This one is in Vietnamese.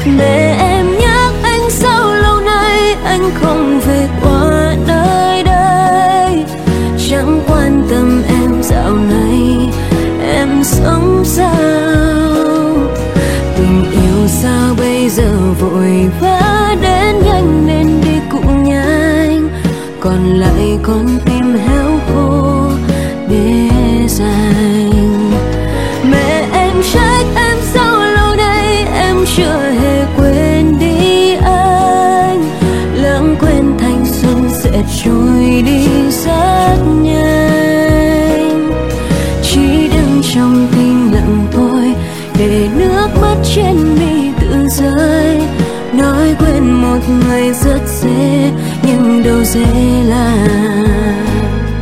Mẹ em nhắc anh sao lâu nay anh không về qua nơi đây, chẳng quan tâm em dạo này em sống sao. Tình yêu sao bây giờ vội vã đến nhanh nên đi cũng nhanh, còn lại con tim héo khô để dành. Mẹ em trách em sao lâu nay em chưa hề quên đi anh, lãng quên thanh xuân sẽ trôi đi rất nhanh. Chỉ đứng trong tim lặng thôi để nước mắt trên mi tự rơi. Nói quên một người rất dễ nhưng đâu dễ làm.